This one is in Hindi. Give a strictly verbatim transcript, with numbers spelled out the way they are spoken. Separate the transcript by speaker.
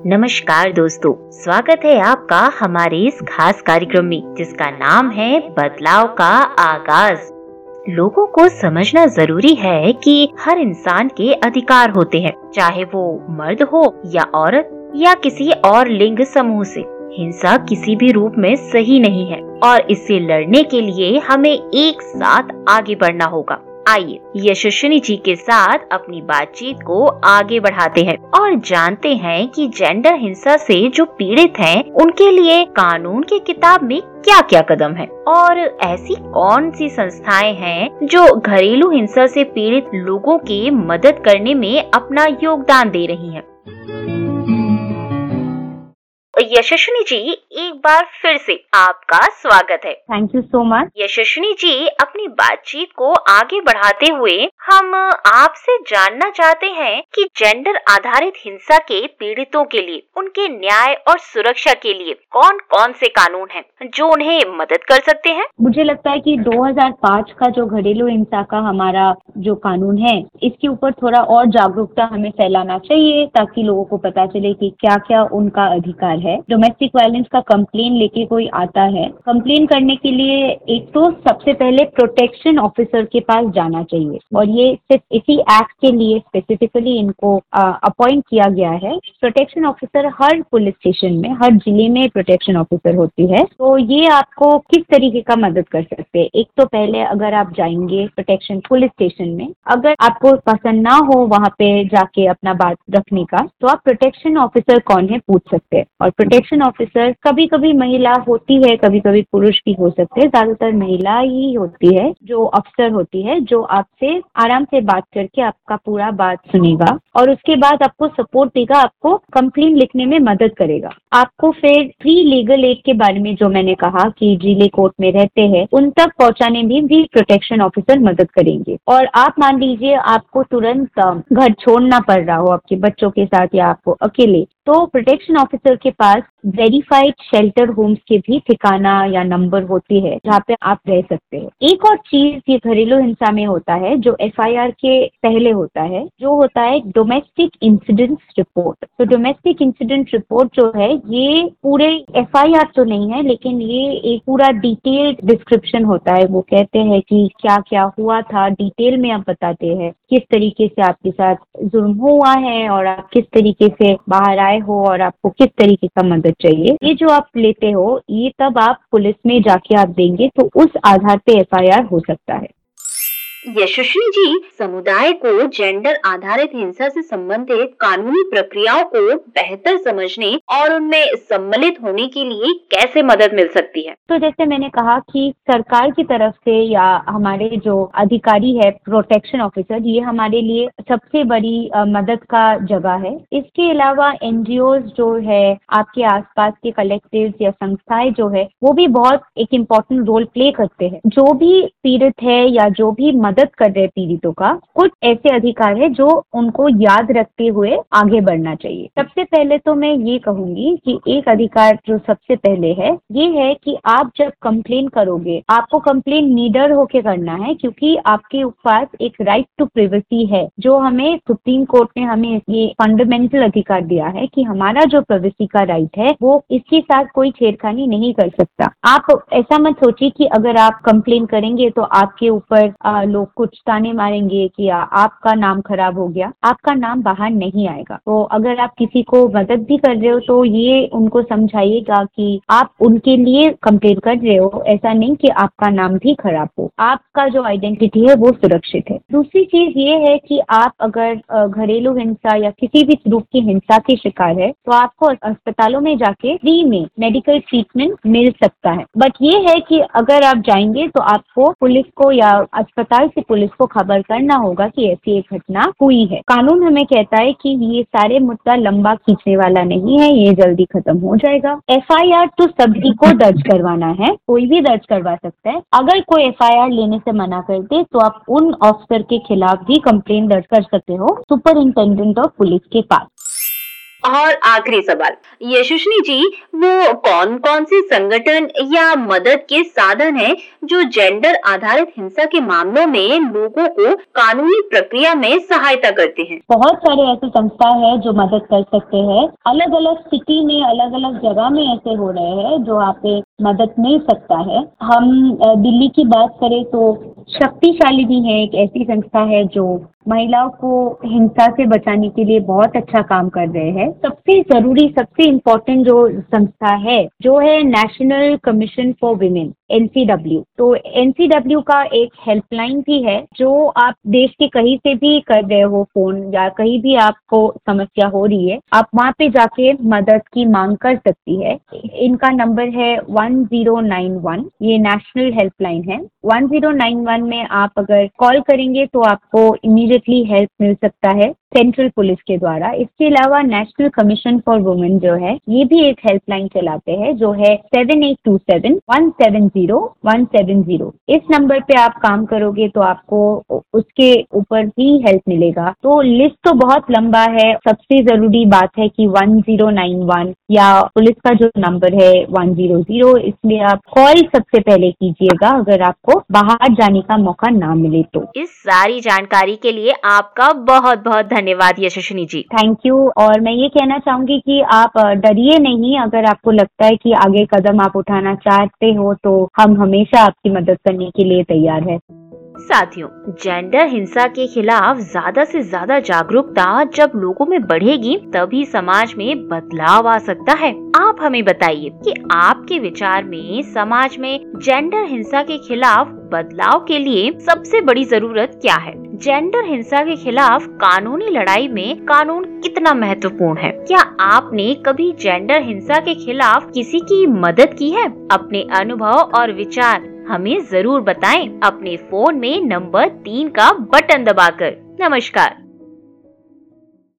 Speaker 1: नमस्कार दोस्तों, स्वागत है आपका हमारे इस खास कार्यक्रम में जिसका नाम है बदलाव का आगाज। लोगों को समझना जरूरी है कि हर इंसान के अधिकार होते हैं, चाहे वो मर्द हो या औरत या किसी और लिंग समूह से। हिंसा किसी भी रूप में सही नहीं है और इससे लड़ने के लिए हमें एक साथ आगे बढ़ना होगा। आइए यशस्विनी जी के साथ अपनी बातचीत को आगे बढ़ाते हैं और जानते हैं कि जेंडर हिंसा से जो पीड़ित हैं, उनके लिए कानून की किताब में क्या क्या कदम है और ऐसी कौन सी संस्थाएं हैं जो घरेलू हिंसा से पीड़ित लोगों की मदद करने में अपना योगदान दे रही हैं। यशस्विनी जी, एक बार फिर से आपका स्वागत है।
Speaker 2: Thank you so much.
Speaker 1: Yashaswini ji, अपनी बातचीत को आगे बढ़ाते हुए हम आपसे जानना चाहते हैं कि जेंडर आधारित हिंसा के पीड़ितों के लिए उनके न्याय और सुरक्षा के लिए कौन कौन से कानून हैं जो उन्हें मदद कर सकते हैं।
Speaker 2: मुझे लगता है कि दो हज़ार पाँच का जो घरेलू हिंसा का हमारा जो कानून है, इसके ऊपर थोड़ा और जागरूकता हमें फैलाना चाहिए ताकि लोगों को पता चले कि क्या क्या उनका अधिकार है। डोमेस्टिक वायलेंस का कंप्लेन लेके कोई आता है, कंप्लेन करने के लिए एक तो सबसे पहले प्रोटेक्शन ऑफिसर के पास जाना चाहिए और ये सिर्फ इसी एक्ट के लिए स्पेसिफिकली इनको अपॉइंट किया गया है। प्रोटेक्शन ऑफिसर हर पुलिस स्टेशन में, हर जिले में प्रोटेक्शन ऑफिसर होती है। तो ये आपको किस तरीके का मदद कर सकते हैं? एक तो पहले अगर आप जाएंगे प्रोटेक्शन पुलिस स्टेशन में, अगर आपको पसंद ना हो वहाँ पे जाके अपना बात रखने का, तो आप प्रोटेक्शन ऑफिसर कौन है पूछ सकते हैं। और प्रोटेक्शन ऑफिसर कभी कभी महिला होती है, कभी कभी पुरुष भी हो सकते हैं, ज्यादातर महिला ही होती है जो अफसर होती है, जो आपसे आराम से बात करके आपका पूरा बात सुनेगा और उसके बाद आपको सपोर्ट देगा, आपको कंप्लेन लिखने में मदद करेगा। आपको फिर फ्री लीगल एड के बारे में जो मैंने कहा कि जिले कोर्ट में रहते हैं, उन तक पहुंचाने में भी प्रोटेक्शन ऑफिसर मदद करेंगे। और आप मान लीजिए आपको तुरंत घर छोड़ना पड़ रहा हो आपके बच्चों के साथ या आपको अकेले, तो प्रोटेक्शन ऑफिसर के पास वेरीफाइड शेल्टर होम्स के भी ठिकाना या नंबर होती है जहाँ पे आप रह सकते हैं। एक और चीज ये घरेलू हिंसा में होता है जो एफ आई आर के पहले होता है, जो होता है डोमेस्टिक इंसिडेंट रिपोर्ट। तो डोमेस्टिक इंसिडेंट रिपोर्ट जो है ये पूरे एफ आई आर तो नहीं है, लेकिन ये एक पूरा डिटेल्ड डिस्क्रिप्शन होता है। वो कहते हैं कि क्या क्या हुआ था, डिटेल में आप बताते हैं किस तरीके से आपके साथ जुल्म हुआ है और आप किस तरीके से बाहर आए हो और आपको किस तरीके का मदद चाहिए। ये जो आप लेते हो ये तब आप पुलिस में जाके आप देंगे, तो उस आधार पे एफ आई आर हो सकता है।
Speaker 1: यशस्वी जी, समुदाय को जेंडर आधारित हिंसा से संबंधित कानूनी प्रक्रियाओं को बेहतर समझने और उनमें सम्मिलित होने के लिए कैसे मदद मिल सकती है?
Speaker 2: तो जैसे मैंने कहा कि सरकार की तरफ से या हमारे जो अधिकारी है प्रोटेक्शन ऑफिसर, ये हमारे लिए सबसे बड़ी आ, मदद का जगह है। इसके अलावा एन जी ओज़ जो है, आपके आसपास के कलेक्टिव्स या संस्थाएं जो है, वो भी बहुत एक इम्पोर्टेंट रोल प्ले करते हैं। जो भी पीड़ित है या जो भी मदद कर रहे पीड़ितों का, कुछ ऐसे अधिकार है जो उनको याद रखते हुए आगे बढ़ना चाहिए। सबसे पहले तो मैं ये कहूंगी कि एक अधिकार जो सबसे पहले है ये है कि आप जब कंप्लेन करोगे, आपको कंप्लेन निडर होके करना है, क्योंकि आपके पास एक राइट टू प्राइवेसी है जो हमें सुप्रीम कोर्ट ने हमें ये फंडामेंटल अधिकार दिया है कि हमारा जो प्राइवेसी का राइट है वो इसके साथ कोई छेड़खानी नहीं कर सकता। आप ऐसा मत सोचिए कि अगर आप कंप्लेन करेंगे तो आपके ऊपर लोग कुछ ताने मारेंगे कि आपका नाम खराब हो गया। आपका नाम बाहर नहीं आएगा। तो अगर आप किसी को मदद भी कर रहे हो तो ये उनको समझाइएगा कि आप उनके लिए कंप्लेन कर रहे हो, ऐसा नहीं कि आपका नाम भी खराब हो। आपका जो आइडेंटिटी है वो सुरक्षित है। दूसरी चीज ये है कि आप अगर घरेलू हिंसा या किसी भी रूप की हिंसा के शिकार है तो आपको अस्पतालों में जाके फ्री में मेडिकल ट्रीटमेंट मिल सकता है। बट ये है कि अगर आप जाएंगे तो आपको पुलिस को या अस्पताल से पुलिस को खबर करना होगा कि ऐसी एक घटना हुई है। कानून हमें कहता है कि ये सारे मुद्दा लंबा खींचने वाला नहीं है, ये जल्दी खत्म हो जाएगा। एफ आई आर तो सभी को दर्ज करवाना है, कोई भी दर्ज करवा सकता है। अगर कोई एफ आई आर लेने से मना कर दे तो आप उन ऑफिसर के खिलाफ भी कंप्लेन दर्ज कर सकते हो सुपरिंटेंडेंट ऑफ पुलिस के पास।
Speaker 1: और आखिरी सवाल, यशस्विनी जी, वो कौन कौन से संगठन या मदद के साधन हैं जो जेंडर आधारित हिंसा के मामलों में लोगों को कानूनी प्रक्रिया में सहायता करते हैं?
Speaker 2: बहुत सारे ऐसे संस्था है जो मदद कर सकते हैं। अलग अलग सिटी में, अलग अलग जगह में ऐसे हो रहे हैं जो आपको मदद मिल सकता है। हम दिल्ली की बात करें तो शक्तिशाली भी है, एक ऐसी संस्था है जो महिलाओं को हिंसा से बचाने के लिए बहुत अच्छा काम कर रहे हैं। सबसे जरूरी, सबसे इम्पोर्टेंट जो संस्था है जो है National Commission for Women, N C W. तो एन सी डब्ल्यू का एक हेल्पलाइन भी है जो आप देश के कहीं से भी कर रहे हो फोन, या कहीं भी आपको समस्या हो रही है, आप वहाँ पे जाके मदद की मांग कर सकती है। इनका नंबर है वन जीरो नाइन वन, ये नेशनल हेल्पलाइन है। वन जीरो नाइन वन में आप अगर कॉल करेंगे तो आपको इमीडिएटली हेल्प मिल सकता है सेंट्रल पुलिस के द्वारा। इसके अलावा नेशनल कमीशन फॉर वुमेन जो है, ये भी एक हेल्पलाइन चलाते हैं जो है seven eight two seven one seven zero one seven zero. इस नंबर पे आप काम करोगे तो आपको उसके ऊपर ही हेल्प मिलेगा। तो लिस्ट तो बहुत लंबा है। सबसे जरूरी बात है कि वन जीरो नाइन वन या पुलिस का जो नंबर है वन जीरो जीरो, इसमें आप कॉल सबसे पहले कीजिएगा अगर आपको बाहर जाने का मौका ना मिले तो।
Speaker 1: इस सारी जानकारी के लिए आपका बहुत बहुत धन्यवाद यशस्विनी जी।
Speaker 2: Thank you. और मैं ये कहना चाहूंगी कि आप डरिए नहीं। अगर आपको लगता है कि आगे कदम आप उठाना चाहते हो तो हम हमेशा आपकी मदद करने के लिए तैयार है।
Speaker 1: साथियों, जेंडर हिंसा के खिलाफ ज्यादा से ज्यादा जागरूकता जब लोगों में बढ़ेगी तभी समाज में बदलाव आ सकता है। आप हमें बताइए कि आपके विचार में समाज में जेंडर हिंसा के खिलाफ बदलाव के लिए सबसे बड़ी जरूरत क्या है? जेंडर हिंसा के खिलाफ कानूनी लड़ाई में कानून कितना महत्वपूर्ण है? क्या आपने कभी जेंडर हिंसा के खिलाफ किसी की मदद की है? अपने अनुभव और विचार हमें जरूर बताएं अपने फोन में नंबर तीन का बटन दबाकर। नमस्कार।